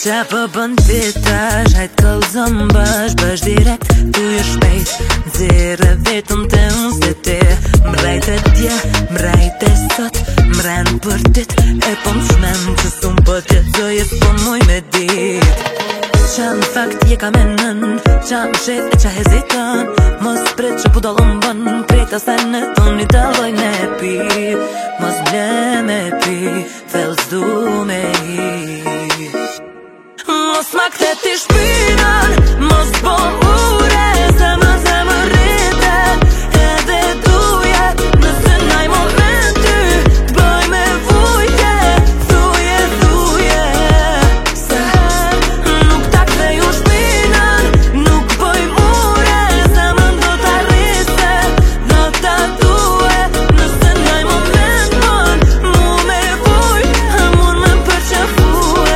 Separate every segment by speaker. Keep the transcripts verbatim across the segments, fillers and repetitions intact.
Speaker 1: Qa po bën pitash, hajt kallzon bash, bash direkt, tu je shpejt Nxirre vetëm të unë se ti Mrajt e dje, mrajt e sot, mren për dit E po m'shmen që s'un po t'jetzoj e s'po muj me dit Qa në fakt je ka menën, qa më shet e qa heziton Mos pret që pu dallon bën, krejta se në ton i dalloj me pi Mos ble me pi, thell s'du me hi Mos ma kthe ti shpinën, mos bo ure Se më se më rrite, edhe duje Nëse naj moment ty, t'boj me vujtje Thuje, thuje Se nuk ta kthe ju shpinën, nuk boj ure Se më ndo t'a rrite, do t'a duje Nëse naj moment bon, mu me vujt Mun me përqafue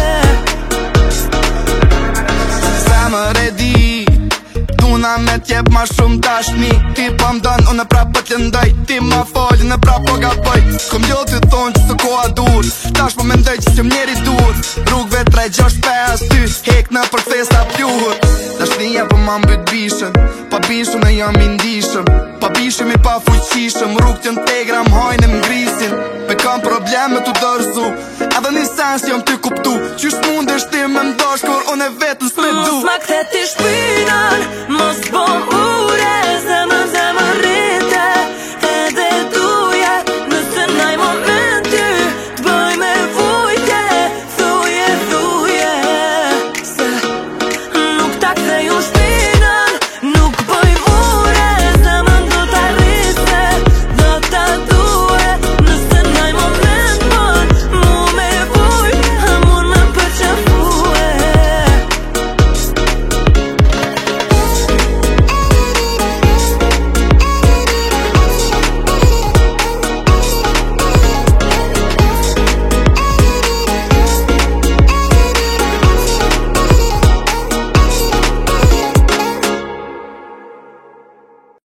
Speaker 2: Tuna me t'jep ma shumë tashni Ti pa m'dan, unë e prap po t'lëndaj Ti ma falin e prap po gaboj Kom jo t'i thonë që së koha dur Tash po mendoj që s'jom njeri dur Rrugve tre gjasht pes ty Hek në për festa pjuhur Dashnija po ma mbyt bishëm Pa bishëm e jam i ndishëm Pa bishëm i pa fuqishëm Rrug t'jën tegra m'hajnë m'grisin Me kam probleme t'u dërzu Edhe një sens jom t'i kuptu Qysh mund është ti me m'dash Kur unë e vetën s'me du
Speaker 1: Mos ma kthe ti shpinën, mos bo ure